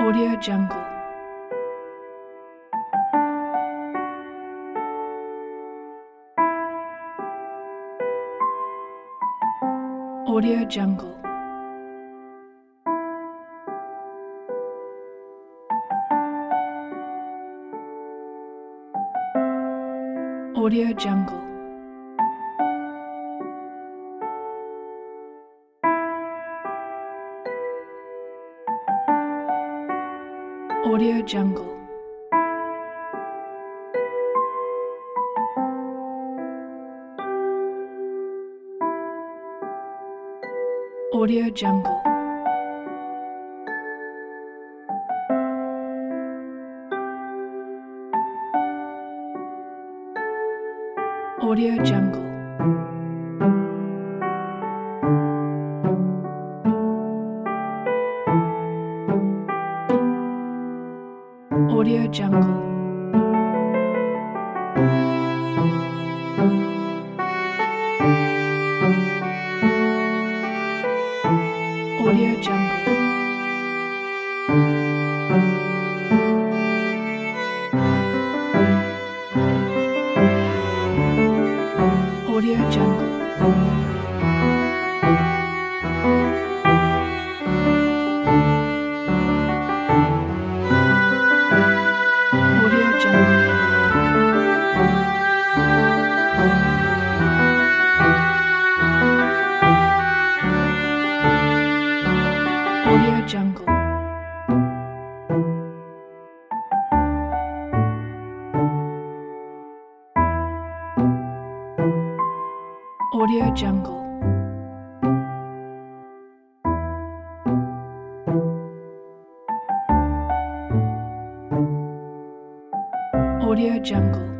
Audio Jungle. Audio Jungle. Audio Jungle. Audio Jungle. Audio Jungle. Audio Jungle. Audio Jungle. Audio Jungle. Audio Jungle. Audio Jungle. Audio Jungle. Audio Jungle. Audio Jungle.